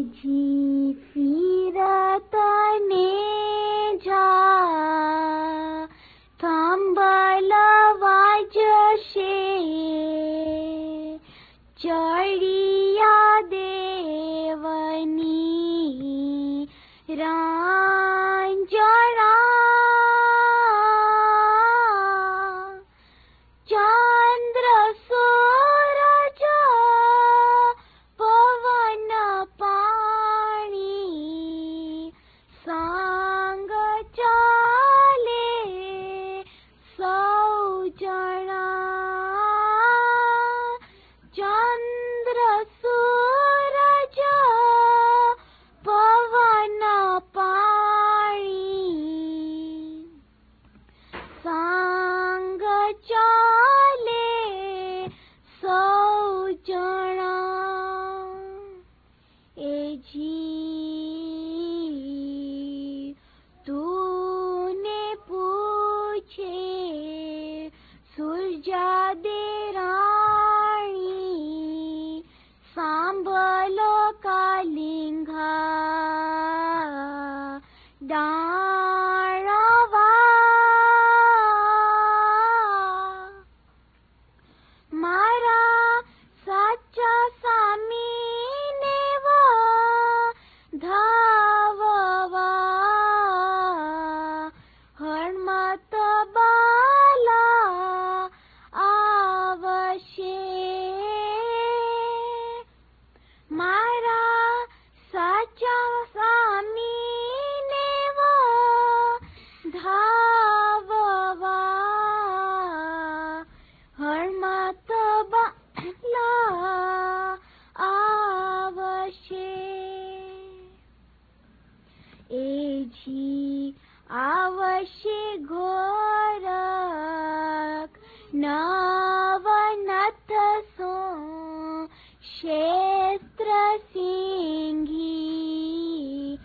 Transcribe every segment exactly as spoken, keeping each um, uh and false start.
जी फिरतने जा थांबलवा जशे चढ़िया देवनी रांजणा चंद्र सूरज पवन पाणी सांग चाले सौ जना चंद्र सूरज पवन पाणी सांग चाले सौ जना ए जी तूने पूछे सूरजा दे राणी सांभलो कालिंगा डाळवा मारा साचा सामीने व धाववा हणमत बाला आवशे मारा साचा सामीने व धाववा हणमत बाला आवशे ए जी आवशे घोरक नवनथ सो क्षेत्र सिंही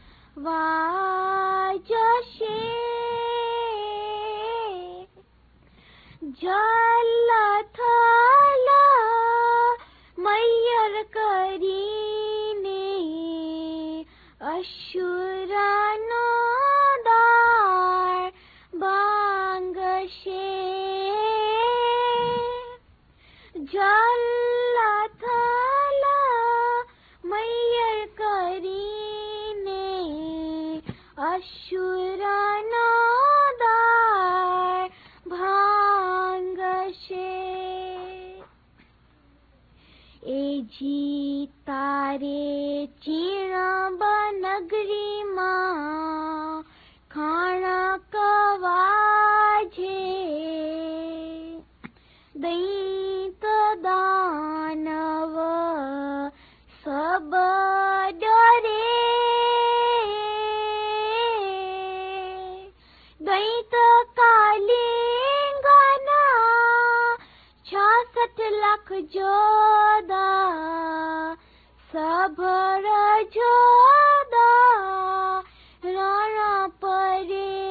वाजशे जल थल मय्यर करीने अशुरनो दार बांगशे जल थल मय्यर करीने अशुरनो दार भांगशे ए जी तारे चीणब नगरी मां खाना कवाजे दैत दानव सब डरे दैत कालिंगना छासठ लाख जोदा सभर जोदा राणा परे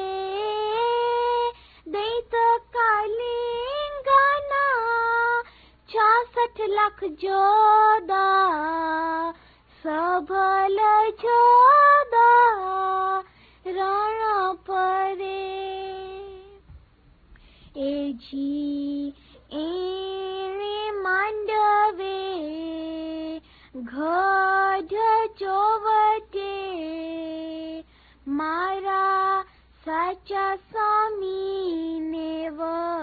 दैत कालिंगना छासठ लाख जोदा सभल जोदा राणा परे ए जी एणे मांडवे गढ़ चोवटे मारा साचा स्वामीने व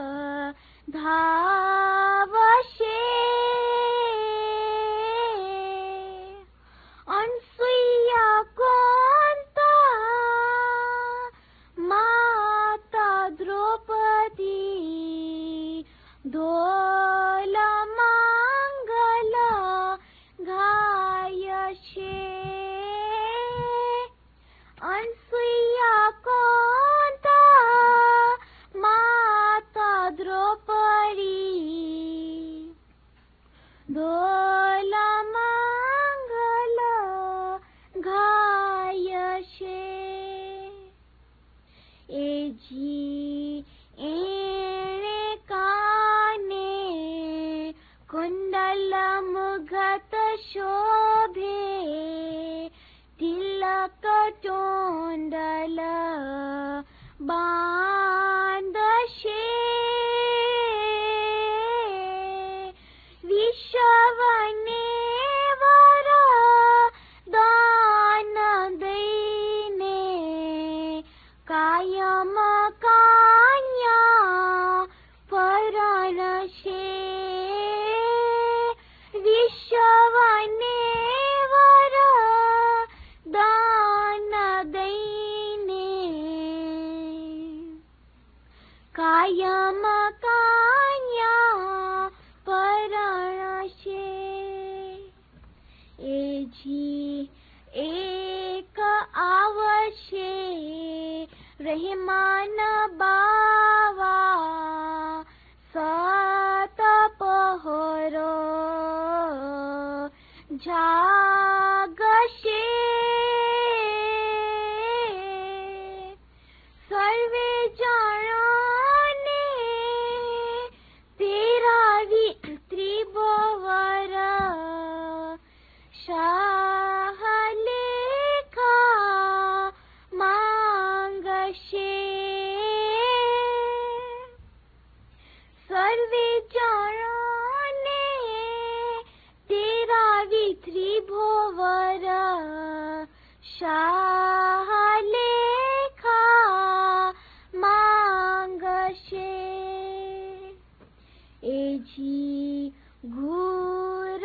धावशे अनसुया कोणता माता द्रौपदी ढोल मांगल गायशे अनसुया कोणता माता द्रौपदी तोंडल बांधशे विश्वने वर दान दईने कायम कान्या परणशे विश्वने वर दान दईने कायम कान्या परणशे एजी एक आवशे रहमान बावा सत पहरो जागशे सर्वे जाने तेरावी त्रिभुवर शाहलेखा मांगशे सर्वे जाने तेरावी त्रिभुवर शाहलेखा मांगशे एजी घूर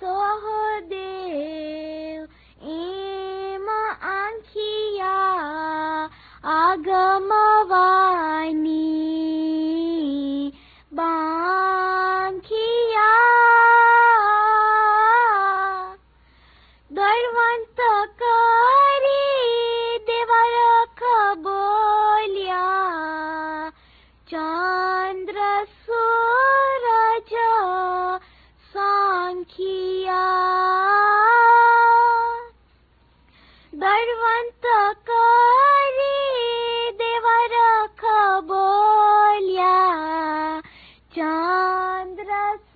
सोहदेव एम आंखिया आगमवानी बांखिया दरवंत करी देवरख बोल्या चंद्र सूरज सांखिया दरवंत करी देवरख बोल्या चंद्र